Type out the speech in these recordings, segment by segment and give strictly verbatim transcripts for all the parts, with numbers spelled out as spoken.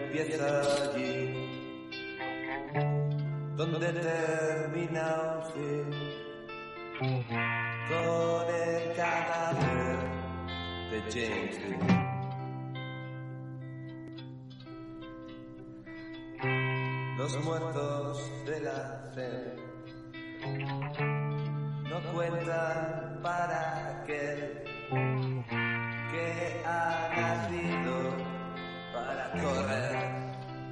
empieza allí, donde termina un fin, con el cadáver de James Dean. Los muertos de la fe no cuentan para aquel que ha nacido para correr.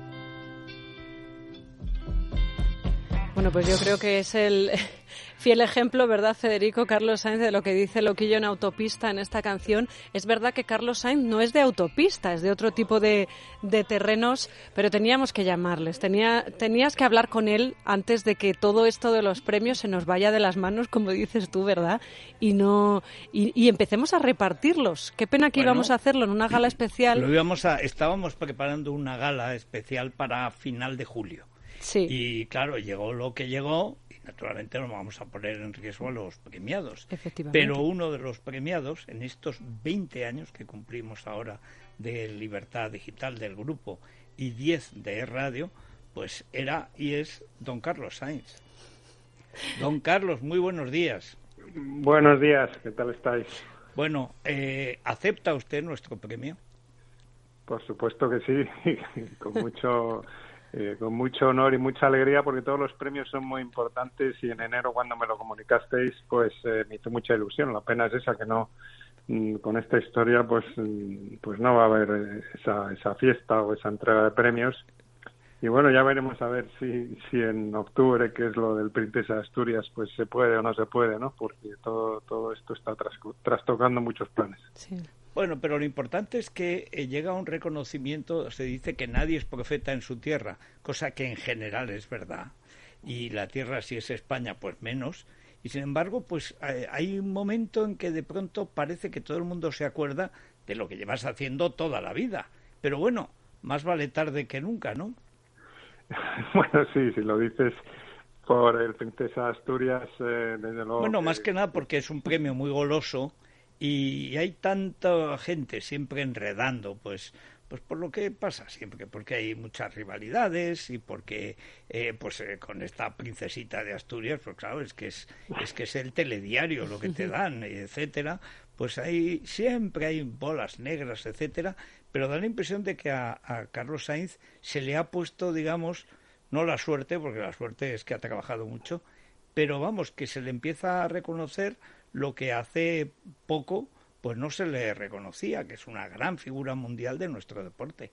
Bueno, pues yo creo que es el fiel ejemplo, ¿verdad, Federico? Carlos Sainz, de lo que dice Loquillo en Autopista en esta canción. Es verdad que Carlos Sainz no es de autopista, es de otro tipo de, de terrenos, pero teníamos que llamarles, tenía, tenías que hablar con él antes de que todo esto de los premios se nos vaya de las manos, como dices tú, ¿verdad? Y no y, y empecemos a repartirlos. Qué pena que bueno, íbamos a hacerlo en una gala especial. Lo íbamos a, estábamos preparando una gala especial para final de julio. Sí. Y claro, llegó lo que llegó y naturalmente no vamos a poner en riesgo a los premiados. Efectivamente. Pero uno de los premiados en estos veinte años que cumplimos ahora de Libertad Digital del grupo y diez de E-Radio, pues era y es don Carlos Sainz. Don Carlos, muy buenos días. Buenos días, ¿qué tal estáis? Bueno, eh, ¿acepta usted nuestro premio? Por supuesto que sí, con mucho... Eh, con mucho honor y mucha alegría, porque todos los premios son muy importantes y en enero, cuando me lo comunicasteis, pues eh, me hizo mucha ilusión. La pena es esa, que no, mm, con esta historia, pues mm, pues no va a haber esa, esa fiesta o esa entrega de premios. Y bueno, ya veremos a ver si, si en octubre, que es lo del Princesa de Asturias, pues se puede o no se puede, ¿no? Porque todo, todo esto está tras, trastocando muchos planes. Sí. Bueno, pero lo importante es que eh, llega un reconocimiento, se dice que nadie es profeta en su tierra, cosa que en general es verdad, y la tierra, si es España, pues menos, y sin embargo, pues eh, hay un momento en que de pronto parece que todo el mundo se acuerda de lo que llevas haciendo toda la vida, pero bueno, más vale tarde que nunca, ¿no? Bueno, sí, si lo dices por el Princesa Asturias, eh, desde luego... Bueno, que... más que nada porque es un premio muy goloso, y hay tanta gente siempre enredando, pues pues por lo que pasa siempre, porque hay muchas rivalidades y porque eh, pues eh, con esta princesita de Asturias, pues claro, es que es es que es el telediario lo que te dan, etcétera, pues hay siempre hay bolas negras, etcétera, pero da la impresión de que a, a Carlos Sainz se le ha puesto, digamos, no la suerte, porque la suerte es que ha trabajado mucho, pero vamos, que se le empieza a reconocer lo que hace poco pues no se le reconocía, que es una gran figura mundial de nuestro deporte.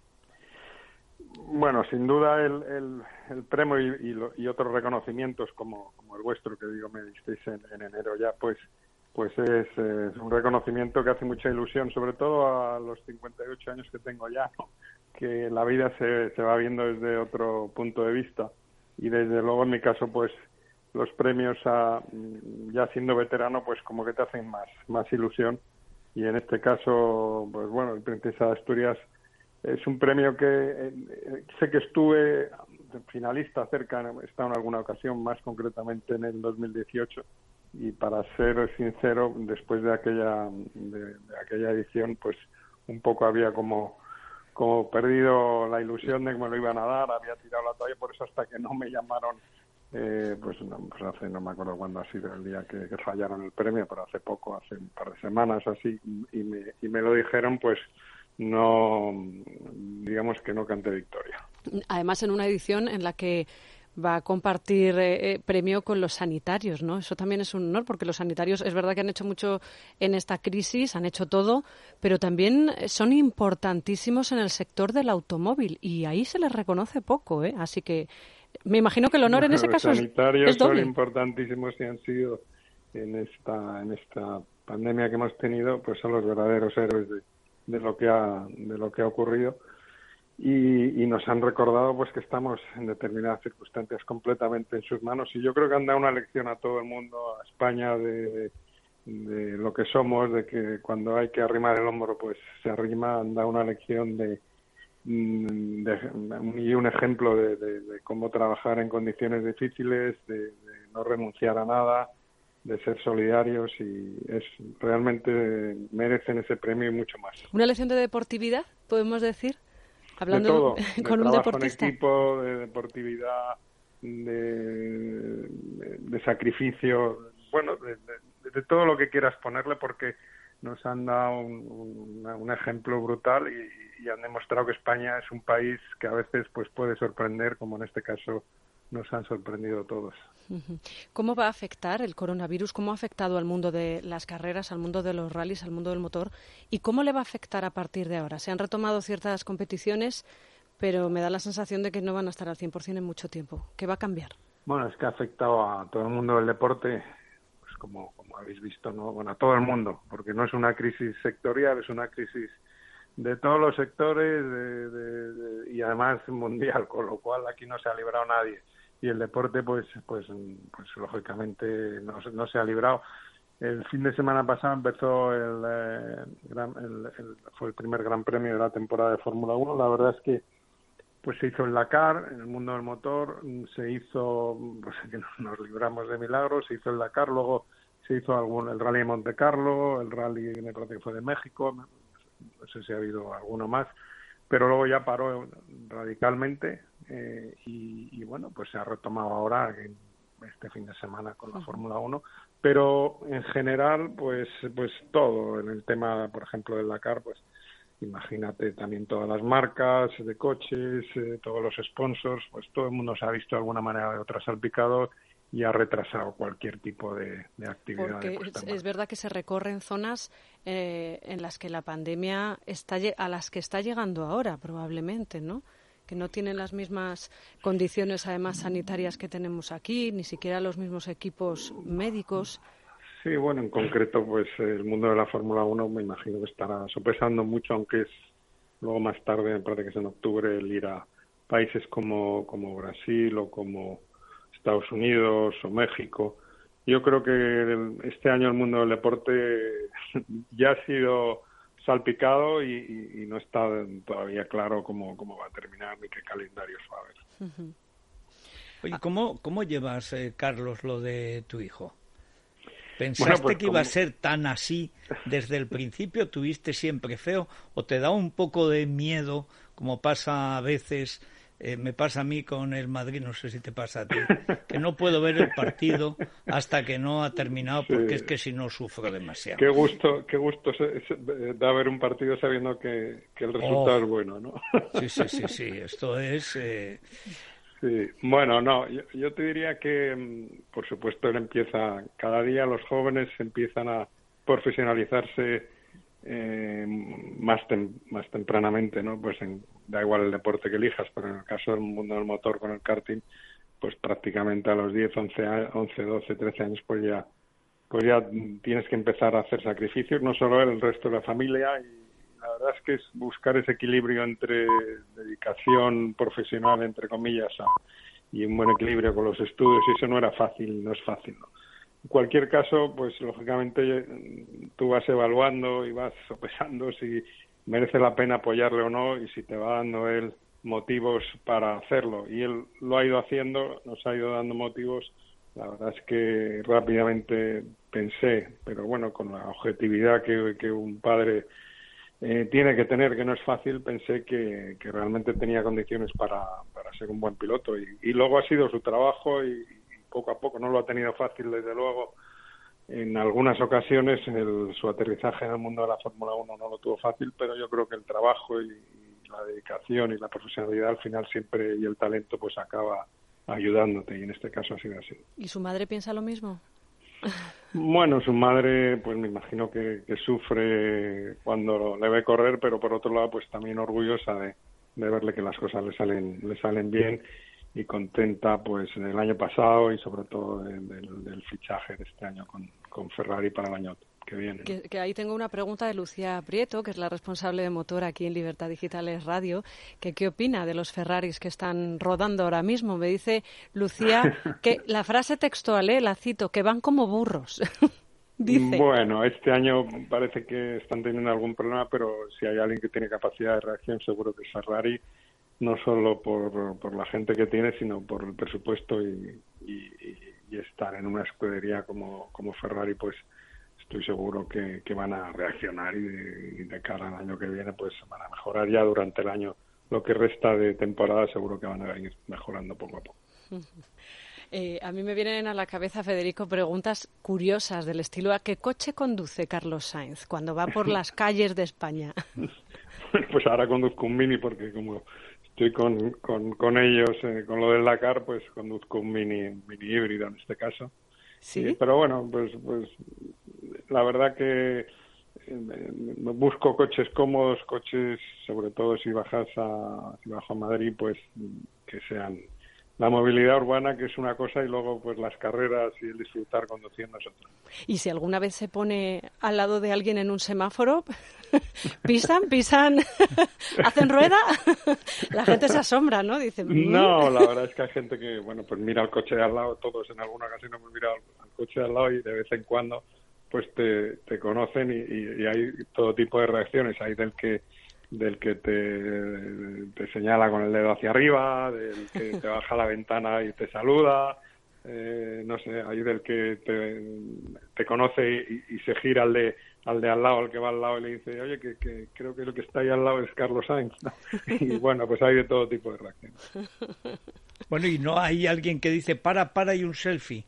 Bueno, sin duda el, el, el premio y, y, lo, y otros reconocimientos como, como el vuestro, que digo me disteis en, en enero ya, pues pues es, es un reconocimiento que hace mucha ilusión, sobre todo a los cincuenta y ocho años que tengo ya, ¿no? Que la vida se, se va viendo desde otro punto de vista, y desde luego en mi caso pues los premios a, ya siendo veterano, pues como que te hacen más, más ilusión. Y en este caso, pues bueno, el Princesa de Asturias es un premio que eh, sé que estuve finalista cerca, he estado en alguna ocasión, más concretamente en el dos mil dieciocho. Y para ser sincero, después de aquella, de, de aquella edición, pues un poco había como, como perdido la ilusión de que me lo iban a dar, había tirado la toalla, por eso hasta que no me llamaron. Eh, pues, no, pues hace, no me acuerdo cuándo ha sido el día que, que fallaron el premio, pero hace poco, hace un par de semanas o así, y me, y me lo dijeron, pues no, digamos que no canté victoria. Además, en una edición en la que va a compartir eh, premio con los sanitarios, ¿no? Eso también es un honor, porque los sanitarios es verdad que han hecho mucho en esta crisis, han hecho todo, pero también son importantísimos en el sector del automóvil, y ahí se les reconoce poco, ¿eh? Así que me imagino que el honor bueno, en ese caso es, es doble. Los sanitarios son importantísimos y han sido en esta en esta pandemia que hemos tenido, pues son los verdaderos héroes de, de lo que ha de lo que ha ocurrido, y, y nos han recordado pues que estamos en determinadas circunstancias completamente en sus manos, y yo creo que han dado una lección a todo el mundo, a España, de, de lo que somos, de que cuando hay que arrimar el hombro pues se arrima, han dado una lección de De, y un ejemplo de, de, de cómo trabajar en condiciones difíciles, de, de no renunciar a nada, de ser solidarios, y es realmente merecen ese premio y mucho más. ¿Una lección de deportividad, podemos decir? Hablando de todo, con de un trabajo deportista. en equipo, de deportividad, de, de, de sacrificio, bueno, de, de, de todo lo que quieras ponerle, porque nos han dado un, un, un ejemplo brutal y, y han demostrado que España es un país que a veces pues puede sorprender, como en este caso nos han sorprendido todos. ¿Cómo va a afectar el coronavirus? ¿Cómo ha afectado al mundo de las carreras, al mundo de los rallies, al mundo del motor? ¿Y cómo le va a afectar a partir de ahora? Se han retomado ciertas competiciones, pero me da la sensación de que no van a estar al cien por ciento en mucho tiempo. ¿Qué va a cambiar? Bueno, es que ha afectado a todo el mundo del deporte, pues como, como habéis visto, ¿no? Bueno, a todo el mundo, porque no es una crisis sectorial, es una crisis de todos los sectores de, de, de, y además mundial, con lo cual aquí no se ha librado nadie. Y el deporte, pues, pues, pues lógicamente no, no se ha librado. El fin de semana pasado empezó el, eh, gran, el, el fue el primer Gran Premio de la temporada de Fórmula uno. La verdad es que pues se hizo el Dakar, en el mundo del motor, se hizo, pues que nos libramos de milagros, se hizo el Dakar, luego se hizo algún el Rally de Monte Carlo, el Rally me parece que fue de México, no sé si ha habido alguno más, pero luego ya paró radicalmente eh, y, y bueno, pues se ha retomado ahora en este fin de semana con la uh-huh. Fórmula uno, pero en general pues pues todo, en el tema, por ejemplo, del Dakar, pues imagínate también todas las marcas de coches, eh, todos los sponsors, pues todo el mundo se ha visto de alguna manera o de otra salpicado y ha retrasado cualquier tipo de, de actividad. Porque es, es verdad que se recorren zonas eh, en las que la pandemia está a las que está llegando ahora probablemente, ¿no? Que no tienen las mismas condiciones además sanitarias que tenemos aquí, ni siquiera los mismos equipos médicos. Sí, bueno, en concreto, pues el mundo de la Fórmula uno me imagino que estará sopesando mucho, aunque es luego más tarde, me parece que es en octubre, el ir a países como, como Brasil o como Estados Unidos o México. Yo creo que el, este año el mundo del deporte ya ha sido salpicado y, y, y no está todavía claro cómo, cómo va a terminar ni qué calendarios va a haber. Uh-huh. Oye, ¿cómo, cómo llevas, eh, Carlos, lo de tu hijo? ¿Pensaste bueno, pues, que iba como... a ser tan así desde el principio? ¿Tuviste siempre feo? ¿O te da un poco de miedo, como pasa a veces, eh, me pasa a mí con el Madrid, no sé si te pasa a ti, que no puedo ver el partido hasta que no ha terminado porque sí. Es que si no sufro demasiado? Qué gusto, qué gusto se, se, da ver un partido sabiendo que, que el resultado oh. es bueno, ¿no? Sí, sí, sí, sí, esto es... Eh... Sí, bueno, no, yo, yo te diría que, por supuesto, él empieza, cada día los jóvenes empiezan a profesionalizarse eh, más, tem, más tempranamente, ¿no? Pues en, da igual el deporte que elijas, pero en el caso del mundo del motor con el karting, pues prácticamente a los diez, once, doce, trece años, pues ya, pues ya tienes que empezar a hacer sacrificios, no solo él, el resto de la familia, y la verdad es que es buscar ese equilibrio entre dedicación profesional, entre comillas, a, y un buen equilibrio con los estudios, y eso no era fácil, no es fácil, ¿no? En cualquier caso, pues lógicamente tú vas evaluando y vas sopesando si merece la pena apoyarle o no y si te va dando él motivos para hacerlo. Y él lo ha ido haciendo, nos ha ido dando motivos. La verdad es que rápidamente pensé, pero bueno, con la objetividad que, que un padre Eh, tiene que tener, que no es fácil, pensé que, que realmente tenía condiciones para, para ser un buen piloto y, y luego ha sido su trabajo y, y poco a poco no lo ha tenido fácil, desde luego. En algunas ocasiones el, su aterrizaje en el mundo de la Fórmula uno no lo tuvo fácil, pero yo creo que el trabajo y, y la dedicación y la profesionalidad al final siempre, y el talento, pues acaba ayudándote, y en este caso ha sido así. ¿Y su madre piensa lo mismo? Bueno, su madre, pues me imagino que, que sufre cuando le ve correr, pero por otro lado, pues también orgullosa de, de verle que las cosas le salen le salen bien y contenta, pues del año pasado y sobre todo de, de, del fichaje de este año con, con Ferrari para el año que viene. Que, que ahí tengo una pregunta de Lucía Prieto, que es la responsable de motor aquí en Libertad Digitales Radio, que qué opina de los Ferraris que están rodando ahora mismo. Me dice Lucía que la frase textual, ¿eh? La cito, que van como burros. Dice. Bueno, este año parece que están teniendo algún problema, pero si hay alguien que tiene capacidad de reacción, seguro que es Ferrari, no solo por, por la gente que tiene, sino por el presupuesto y, y, y estar en una escudería como, como Ferrari, pues estoy seguro que, que van a reaccionar y de, y de cara al año que viene pues van a mejorar. Ya durante el año lo que resta de temporada seguro que van a ir mejorando poco a poco. Eh, a mí me vienen a la cabeza, Federico, preguntas curiosas del estilo: ¿a qué coche conduce Carlos Sainz cuando va por las calles de España? Pues ahora conduzco un Mini porque como estoy con, con, con ellos, eh, con lo del Dakar, pues conduzco un Mini, un Mini híbrido en este caso. ¿Sí? Eh, pero bueno, pues, pues la verdad que eh, busco coches cómodos, coches, sobre todo si bajas a, si bajo a Madrid, pues que sean la movilidad urbana, que es una cosa, y luego pues las carreras y el disfrutar conduciendo es otra. Y si alguna vez se pone al lado de alguien en un semáforo, pisan, pisan, hacen rueda, la gente se asombra, ¿no? Dicen, ¿mmm? No, la verdad es que hay gente que, bueno, pues mira al coche de al lado, todos en alguna ocasión hemos mirado al coche de al lado y de vez en cuando pues te, te conocen y, y, y hay todo tipo de reacciones. Hay del que del que te, te señala con el dedo hacia arriba, del que te baja la ventana y te saluda, eh, no sé, hay del que te, te conoce y, y se gira al de al de al lado, al que va al lado, y le dice, oye, que, que creo que el que está ahí al lado es Carlos Sainz, ¿no? Y bueno, pues hay de todo tipo de reacciones. Bueno, y no hay alguien que dice, para, para, y un selfie.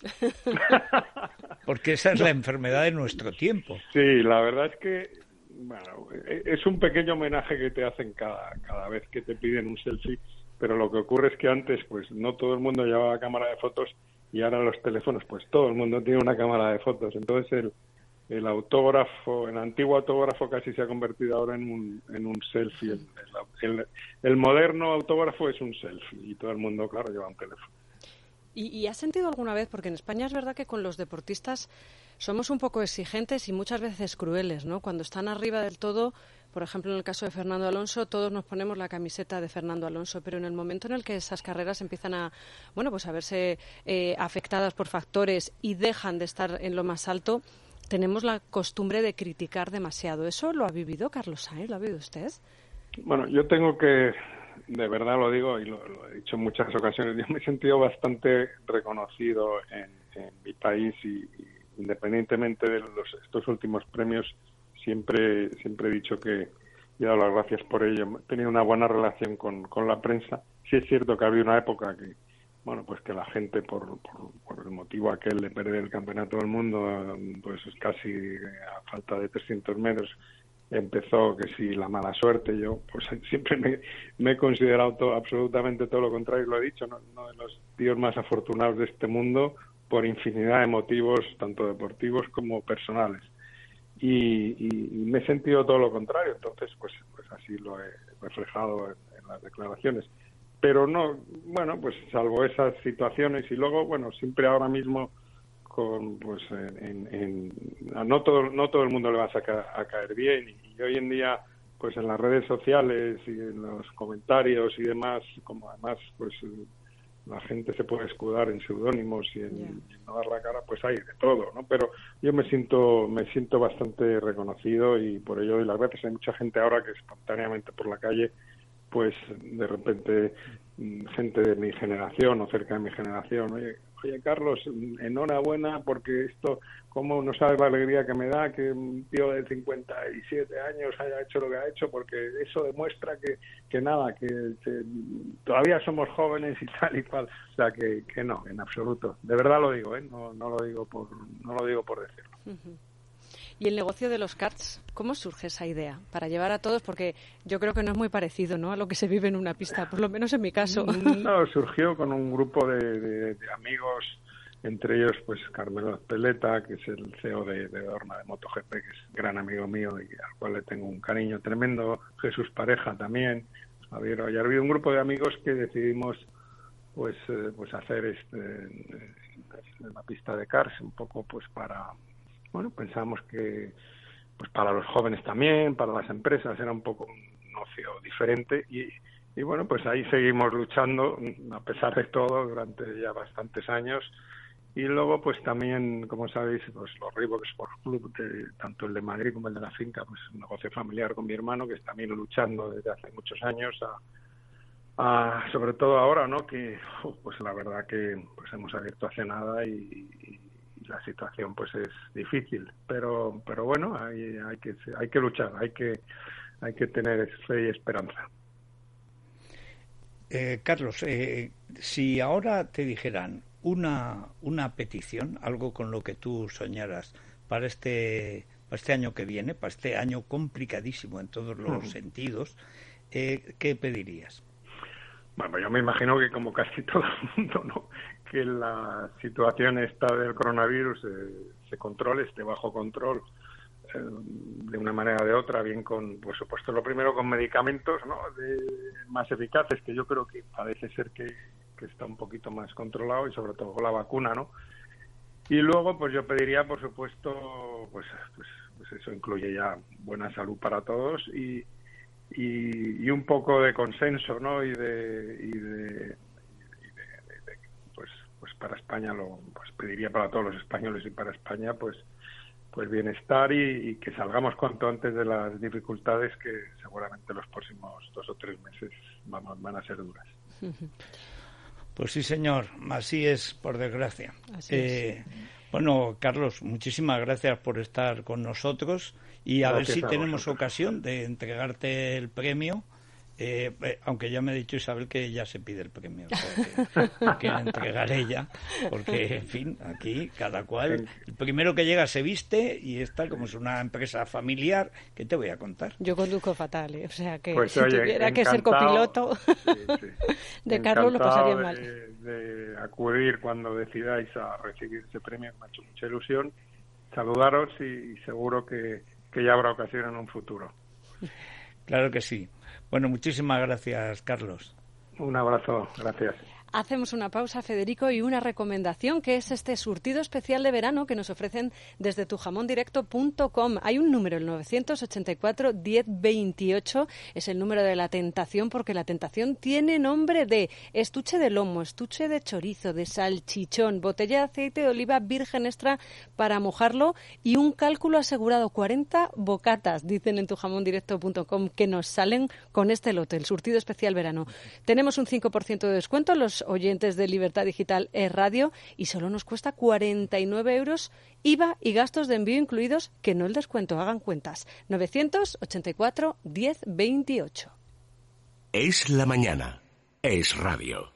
Porque esa es la enfermedad de nuestro tiempo. Sí, la verdad es que, bueno, es un pequeño homenaje que te hacen cada, cada vez que te piden un selfie, pero lo que ocurre es que antes, pues, no todo el mundo llevaba cámara de fotos y ahora los teléfonos, pues, todo el mundo tiene una cámara de fotos. Entonces, el, el autógrafo, el antiguo autógrafo casi se ha convertido ahora en un, en un selfie. El, el, el moderno autógrafo es un selfie y todo el mundo, claro, lleva un teléfono. ¿Y, ¿Y has sentido alguna vez, porque en España es verdad que con los deportistas somos un poco exigentes y muchas veces crueles, ¿no? Cuando están arriba del todo, por ejemplo, en el caso de Fernando Alonso, todos nos ponemos la camiseta de Fernando Alonso, pero en el momento en el que esas carreras empiezan a, bueno, pues a verse eh, afectadas por factores y dejan de estar en lo más alto, tenemos la costumbre de criticar demasiado. ¿Eso lo ha vivido Carlos Sainz? ¿Lo ha vivido usted? Bueno, yo tengo que, de verdad lo digo y lo, lo he dicho en muchas ocasiones, yo me he sentido bastante reconocido en, en mi país y, y independientemente de los, estos últimos premios, siempre siempre he dicho que y he dado las gracias por ello. He tenido una buena relación con, con la prensa. Sí es cierto que había una época que, bueno, pues que la gente, por, por, por el motivo aquel de perder el campeonato del mundo, pues casi a falta de trescientos metros, empezó que si la mala suerte. Yo pues siempre me, me he considerado todo, absolutamente todo lo contrario, lo he dicho, ¿no? Uno de los tíos más afortunados de este mundo por infinidad de motivos, tanto deportivos como personales. Y, y, y me he sentido todo lo contrario, entonces pues pues así lo he reflejado en, en las declaraciones. Pero no, bueno, pues salvo esas situaciones y luego, bueno, siempre ahora mismo con pues en, en, en no todo no todo el mundo le va a, sacar, a caer bien y, y hoy en día pues en las redes sociales y en los comentarios y demás, como además pues la gente se puede escudar en seudónimos y en, yeah. en no dar la cara, pues hay de todo, ¿no? Pero yo me siento me siento bastante reconocido y por ello doy las gracias. Hay mucha gente ahora que espontáneamente por la calle, pues de repente gente de mi generación o cerca de mi generación, oye, oye Carlos, enhorabuena porque esto, cómo no sabes la alegría que me da que un tío de cincuenta y siete años haya hecho lo que ha hecho, porque eso demuestra que, que nada, que, que todavía somos jóvenes y tal y cual. O sea, que, que no, en absoluto. De verdad lo digo, ¿eh? No, no lo digo por, no lo digo por decirlo. Uh-huh. Y el negocio de los karts, ¿cómo surge esa idea? Para llevar a todos, porque yo creo que no es muy parecido, ¿no?, a lo que se vive en una pista, por lo menos en mi caso. No, surgió con un grupo de, de, de amigos, entre ellos pues Carmelo Espeleta, que es el C E O de, de Dorna de MotoGP, que es gran amigo mío y al cual le tengo un cariño tremendo, Jesús Pareja también, Javier Ollarvi, un grupo de amigos que decidimos pues eh, pues hacer este la pista de karts un poco pues para... Bueno, pensamos que pues para los jóvenes también, para las empresas, era un poco un ocio diferente y, y bueno, pues ahí seguimos luchando a pesar de todo durante ya bastantes años. Y luego pues también, como sabéis, pues los Reebok Sports Club, que, tanto el de Madrid como el de la finca, pues es un negocio familiar con mi hermano que está también luchando desde hace muchos años a, a sobre todo ahora, ¿no? Que pues la verdad que pues hemos abierto hace nada y, y la situación pues es difícil, pero pero bueno, hay hay que hay que luchar, hay que hay que tener fe y esperanza. Eh, Carlos, eh, si ahora te dijeran una, una petición, algo con lo que tú soñaras para este, para este año que viene, para este año complicadísimo en todos los uh-huh. sentidos, eh, ¿qué pedirías? Bueno, yo me imagino que como casi todo el mundo, ¿no? Que la situación esta del coronavirus eh, se controle, esté bajo control eh, de una manera o de otra, bien con, por supuesto, lo primero con medicamentos, ¿no? De, más eficaces, que yo creo que parece ser que, que está un poquito más controlado, y sobre todo con la vacuna, ¿no? Y luego, pues yo pediría, por supuesto, pues, pues, pues eso incluye ya buena salud para todos y Y, y un poco de consenso, ¿no? Y de, y de, y de, de, de pues, pues para España lo, pues pediría para todos los españoles y para España, pues, pues bienestar y, y que salgamos cuanto antes de las dificultades que seguramente los próximos dos o tres meses vamos, van a ser duras. Pues sí, señor, así es, por desgracia. Así eh, es. Bueno, Carlos, muchísimas gracias por estar con nosotros y a Gracias ver si a tenemos vosotros. ocasión de entregarte el premio, eh, eh, aunque ya me ha dicho Isabel que ya se pide el premio, o sea que, que entregaré ya, porque, en fin, aquí cada cual, el primero que llega se viste y esta, como es una empresa familiar, ¿qué te voy a contar? Yo conduzco fatal, ¿eh? O sea que pues, si oye, tuviera que ser copiloto sí, sí. de Carlos lo pasaría de, mal. De acudir cuando decidáis a recibir ese premio, me ha hecho mucha ilusión saludaros y, y seguro que, que ya habrá ocasión en un futuro. Claro que sí. Bueno, muchísimas gracias, Carlos. Un abrazo, gracias. Hacemos una pausa, Federico, y una recomendación, que es este surtido especial de verano que nos ofrecen desde tu jamón directo punto com. Hay un número, el nueve ochenta y cuatro, diez veintiocho, es el número de la tentación, porque la tentación tiene nombre de estuche de lomo, estuche de chorizo, de salchichón, botella de aceite de oliva virgen extra para mojarlo y un cálculo asegurado, cuarenta bocatas, dicen en tu jamón directo punto com, que nos salen con este lote, el surtido especial verano. Tenemos un cinco por ciento de descuento en los oyentes de Libertad Digital e Radio y solo nos cuesta cuarenta y nueve euros, I V A y gastos de envío incluidos, que no el descuento, hagan cuentas. nueve ochenta y cuatro, diez veintiocho. Es la mañana. Es radio.